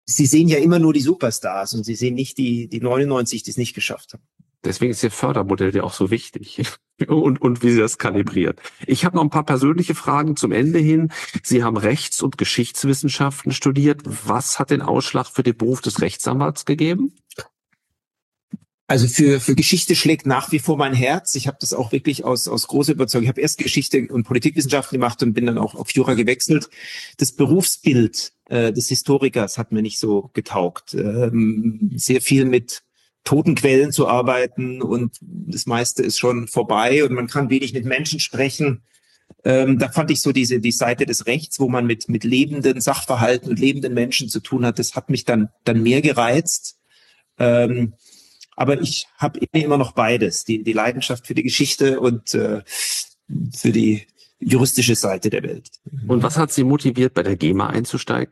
Sie sehen ja immer nur die Superstars und Sie sehen nicht die 99, die es nicht geschafft haben. Deswegen ist Ihr Fördermodell ja auch so wichtig und wie Sie das kalibrieren. Ich habe noch ein paar persönliche Fragen zum Ende hin. Sie haben Rechts- und Geschichtswissenschaften studiert. Was hat den Ausschlag für den Beruf des Rechtsanwalts gegeben? Also für Geschichte schlägt nach wie vor mein Herz. Ich habe das auch wirklich aus großer Überzeugung. Ich habe erst Geschichte und Politikwissenschaften gemacht und bin dann auch auf Jura gewechselt. Das Berufsbild des Historikers hat mir nicht so getaugt. Sehr viel mit toten Quellen zu arbeiten und das meiste ist schon vorbei und man kann wenig mit Menschen sprechen. Da fand ich so die Seite des Rechts, wo man mit lebenden Sachverhalten und lebenden Menschen zu tun hat, das hat mich dann mehr gereizt. Aber ich habe immer noch beides, die Leidenschaft für die Geschichte und für die juristische Seite der Welt. Und was hat Sie motiviert, bei der GEMA einzusteigen?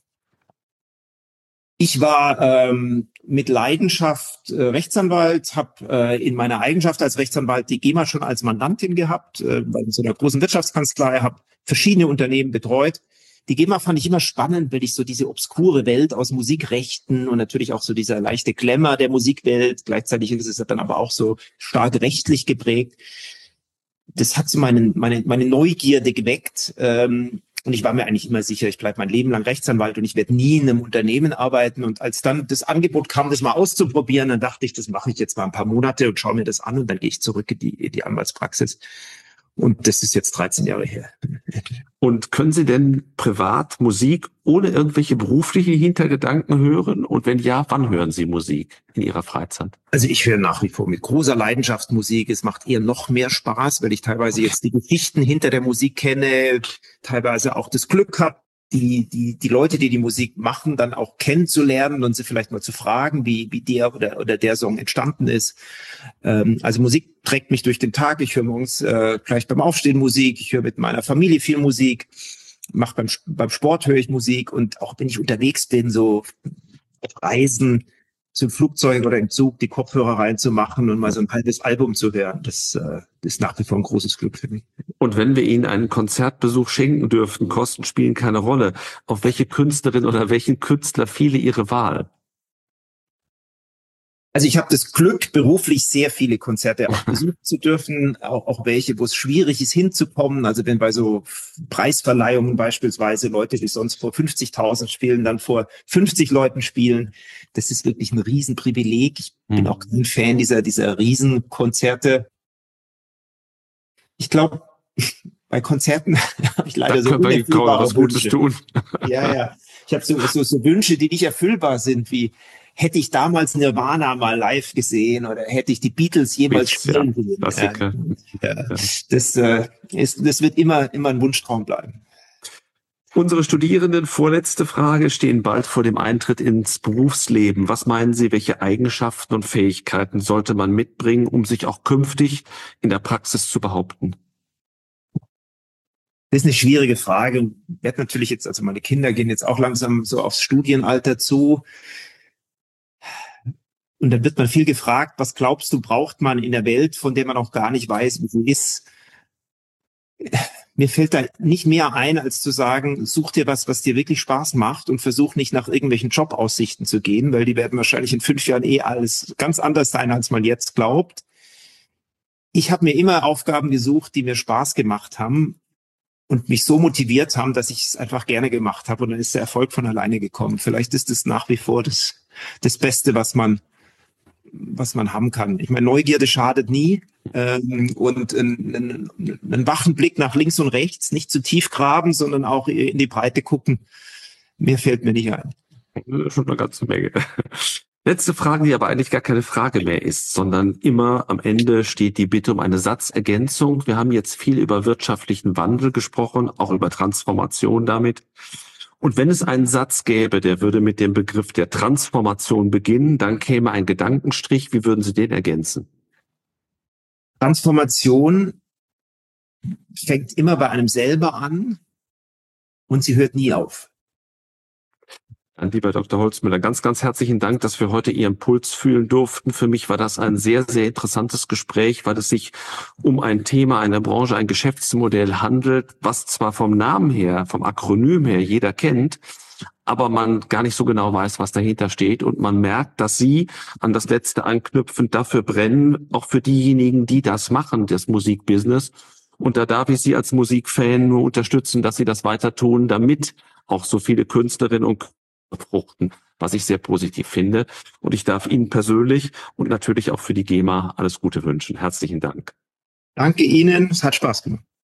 Ich war mit Leidenschaft Rechtsanwalt, habe in meiner Eigenschaft als Rechtsanwalt die GEMA schon als Mandantin gehabt, bei so einer großen Wirtschaftskanzlei, habe verschiedene Unternehmen betreut. Die GEMA fand ich immer spannend, weil ich so diese obskure Welt aus Musikrechten und natürlich auch so dieser leichte Glamour der Musikwelt, gleichzeitig ist es dann aber auch so stark rechtlich geprägt. Das hat so meine Neugierde geweckt. Und ich war mir eigentlich immer sicher, ich bleibe mein Leben lang Rechtsanwalt und ich werde nie in einem Unternehmen arbeiten. Und als dann das Angebot kam, das mal auszuprobieren, dann dachte ich, das mache ich jetzt mal ein paar Monate und schaue mir das an und dann gehe ich zurück in die Anwaltspraxis. Und das ist jetzt 13 Jahre her. Und können Sie denn privat Musik ohne irgendwelche berufliche Hintergedanken hören? Und wenn ja, wann hören Sie Musik in Ihrer Freizeit? Also ich höre nach wie vor mit großer Leidenschaft Musik. Es macht eher noch mehr Spaß, weil ich teilweise jetzt die Geschichten hinter der Musik kenne, teilweise auch das Glück habe, die Leute, die Musik machen, dann auch kennenzulernen und sie vielleicht mal zu fragen, wie der oder der Song entstanden ist. Also Musik trägt mich durch den Tag. Ich höre morgens gleich beim Aufstehen Musik. Ich höre mit meiner Familie viel Musik. Mache beim Sport höre ich Musik und auch wenn ich unterwegs bin, so auf Reisen, zum Flugzeug oder im Zug die Kopfhörer reinzumachen und mal so ein halbes Album zu hören, das ist nach wie vor ein großes Glück für mich. Und wenn wir Ihnen einen Konzertbesuch schenken dürften, Kosten spielen keine Rolle, auf welche Künstlerin oder welchen Künstler fiele Ihre Wahl? Also ich habe das Glück, beruflich sehr viele Konzerte auch besuchen zu dürfen, auch welche, wo es schwierig ist hinzukommen. Also wenn bei so Preisverleihungen beispielsweise Leute, die sonst vor 50.000 spielen, dann vor 50 Leuten spielen, das ist wirklich ein Riesenprivileg. Ich bin auch kein Fan dieser Riesenkonzerte. Ich glaube, bei Konzerten habe ich leider so unerfüllbare Wünsche. Tun. Ja. Ich habe so Wünsche, die nicht erfüllbar sind, wie hätte ich damals Nirvana mal live gesehen oder hätte ich die Beatles jemals spielen gesehen. Klassiker. Das wird immer ein Wunschtraum bleiben. Unsere Studierenden, vorletzte Frage, stehen bald vor dem Eintritt ins Berufsleben. Was meinen Sie, welche Eigenschaften und Fähigkeiten sollte man mitbringen, um sich auch künftig in der Praxis zu behaupten? Das ist eine schwierige Frage. Ich werde natürlich jetzt, also meine Kinder gehen jetzt auch langsam so aufs Studienalter zu. Und dann wird man viel gefragt, was glaubst du, braucht man in der Welt, von der man auch gar nicht weiß, wie sie ist? Mir fällt da nicht mehr ein, als zu sagen, such dir was dir wirklich Spaß macht und versuch nicht nach irgendwelchen Jobaussichten zu gehen, weil die werden wahrscheinlich in 5 Jahren alles ganz anders sein, als man jetzt glaubt. Ich habe mir immer Aufgaben gesucht, die mir Spaß gemacht haben und mich so motiviert haben, dass ich es einfach gerne gemacht habe und dann ist der Erfolg von alleine gekommen. Vielleicht ist es nach wie vor das Beste, was man haben kann. Ich meine, Neugierde schadet nie und einen wachen Blick nach links und rechts, nicht zu tief graben, sondern auch in die Breite gucken. Mehr fällt mir nicht ein. Schon eine ganze Menge. Letzte Frage, die aber eigentlich gar keine Frage mehr ist, sondern immer am Ende steht die Bitte um eine Satzergänzung. Wir haben jetzt viel über wirtschaftlichen Wandel gesprochen, auch über Transformation damit. Und wenn es einen Satz gäbe, der würde mit dem Begriff der Transformation beginnen, dann käme ein Gedankenstrich. Wie würden Sie den ergänzen? Transformation fängt immer bei einem selber an und sie hört nie auf. Dann, lieber Dr. Holzmüller, ganz, ganz herzlichen Dank, dass wir heute Ihren Puls fühlen durften. Für mich war das ein sehr, sehr interessantes Gespräch, weil es sich um ein Thema, eine Branche, ein Geschäftsmodell handelt, was zwar vom Namen her, vom Akronym her jeder kennt, aber man gar nicht so genau weiß, was dahinter steht. Und man merkt, dass Sie, an das Letzte anknüpfend, dafür brennen, auch für diejenigen, die das machen, das Musikbusiness. Und da darf ich Sie als Musikfan nur unterstützen, dass Sie das weiter tun, damit auch so viele Künstlerinnen und Künstler fruchten, was ich sehr positiv finde. Und ich darf Ihnen persönlich und natürlich auch für die GEMA alles Gute wünschen. Herzlichen Dank. Danke Ihnen, es hat Spaß gemacht.